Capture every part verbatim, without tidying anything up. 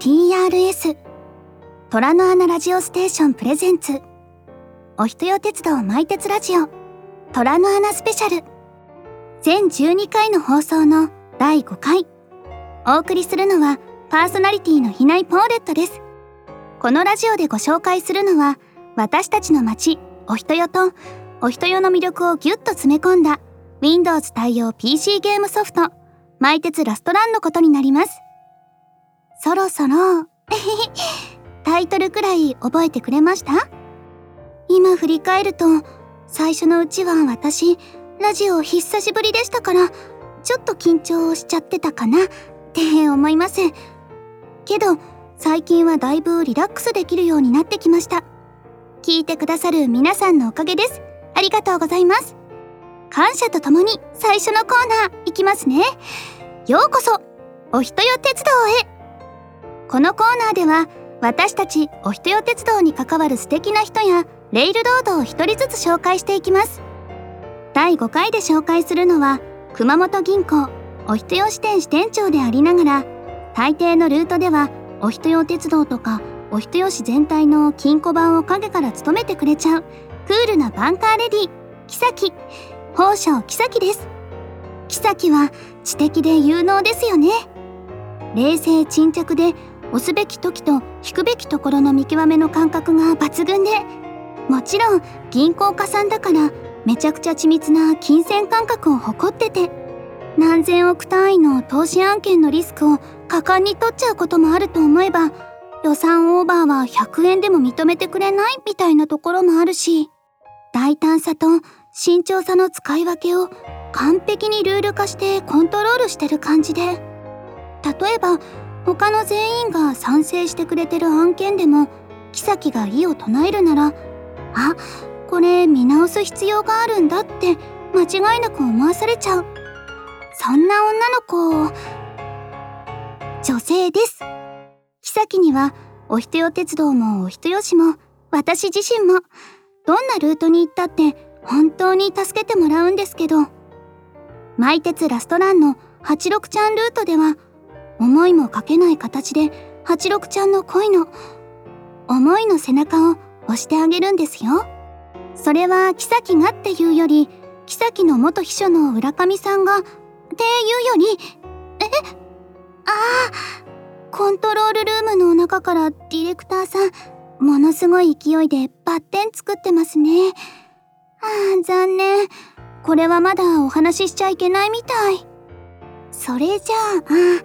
ティーアールエス 虎の穴ラジオステーションプレゼンツおひとよ鉄道マイ鉄ラジオ虎の穴スペシャル全じゅうにかいの放送のだいごかい。お送りするのはパーソナリティのひないポーレットです。このラジオでご紹介するのは私たちの街おひとよとおひとよの魅力をギュッと詰め込んだ Windows 対応 ピーシー ゲームソフトマイ鉄ラストランのことになります。そろそろタイトルくらい覚えてくれました？今振り返ると最初のうちは私ラジオ久しぶりでしたからちょっと緊張しちゃってたかなって思います。けど最近はだいぶリラックスできるようになってきました。聞いてくださる皆さんのおかげです。ありがとうございます。感謝とともに最初のコーナーいきますね。ようこそおひとよ鉄道へ。このコーナーでは私たちおひとよ鉄道に関わる素敵な人やレイルロードを一人ずつ紹介していきます。だいごかいで紹介するのは熊本銀行おひとよ支店支店長でありながら大抵のルートではおひとよ鉄道とかおひとよ市全体の金庫番を陰から務めてくれちゃうクールなバンカーレディ木崎宝生木崎です。木崎は知的で有能ですよね。冷静沈着で押すべき時と引くべきところの見極めの感覚が抜群で、もちろん銀行家さんだからめちゃくちゃ緻密な金銭感覚を誇ってて、何千億単位の投資案件のリスクを果敢に取っちゃうこともあると思えば、予算オーバーはひゃくえんでも認めてくれないみたいなところもあるし、大胆さと慎重さの使い分けを完璧にルール化してコントロールしてる感じで、例えば他の全員が賛成してくれてる案件でも木崎が異を唱えるなら、あ、これ見直す必要があるんだって間違いなく思わされちゃう。そんな女の子、女性です。木崎にはおひとよ鉄道もおひとよ市も私自身もどんなルートに行ったって本当に助けてもらうんですけど、マイ鉄ラストランのはちろくちゃんルートでは思いもかけない形ではちろくちゃんの恋の思いの背中を押してあげるんですよ。それは木崎がっていうより木崎の元秘書の浦上さんがっていうより、えああコントロールルームの中からディレクターさんものすごい勢いでバッテン作ってますね。ああ残念、これはまだお話ししちゃいけないみたい。それじゃあ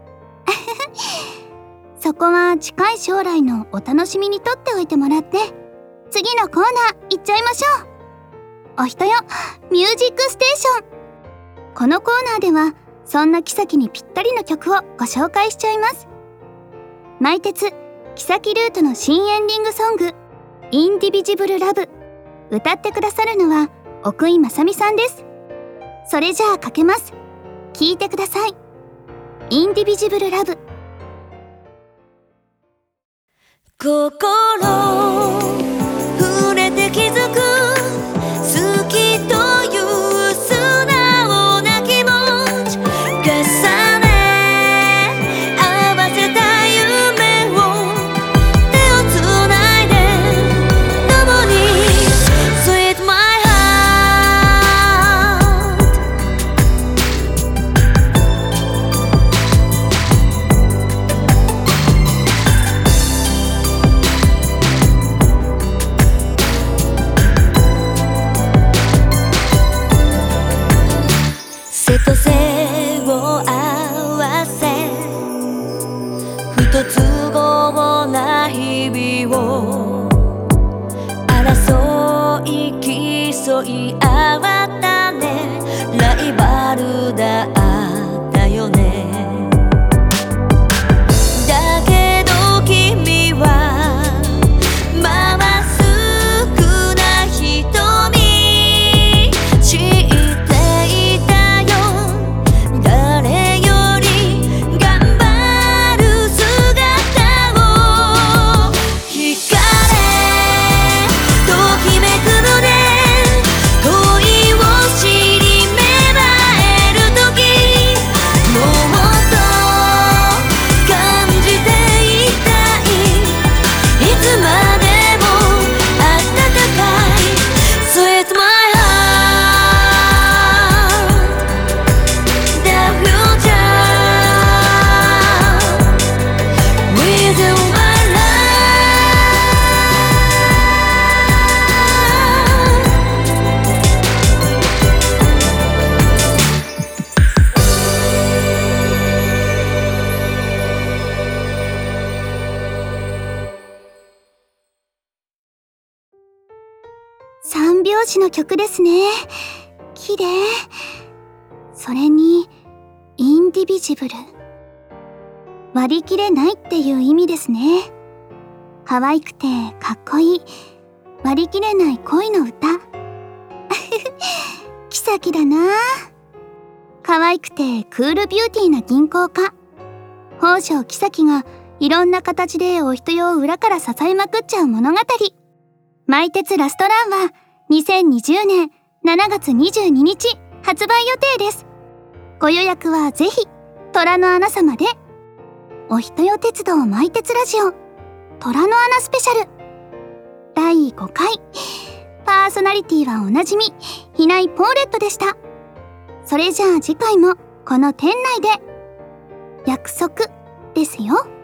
そこは近い将来のお楽しみにとっておいてもらって、次のコーナー行っちゃいましょう。おひとよミュージックステーション。このコーナーではそんな木崎にぴったりの曲をご紹介しちゃいます。マイ鉄木崎ルートの新エンディングソングインディビジブルラブ、歌ってくださるのは奥井正美さんです。それじゃあかけます。聴いてください。インディビジブルラブ。 心触れて気づく好きという素直な気持ち、重ね合わせた夢を手をつないで共に Sweet my手と背を合わせ不都合な日々を争い競い合ったね、ライバルだったよね。だけど君はまっすぐな瞳知っていた。誰より頑張る姿を惹かれときめく胸当時の曲ですね。綺麗。それに、インディビジブル。割り切れないっていう意味ですね。可愛くてかっこいい。割り切れない恋の歌。妃だな。可愛くてクールビューティーな銀行家。北条妃がいろんな形でお人よを裏から支えまくっちゃう物語。マイテツラストランはにせんにじゅうねんしちがつにじゅうににち発売予定です。ご予約はぜひ虎の穴様で。お人よ鉄道マイテツラジオ虎の穴スペシャルだいごかい。パーソナリティはおなじみひないポーレットでした。それじゃあ次回もこの店内で約束ですよ。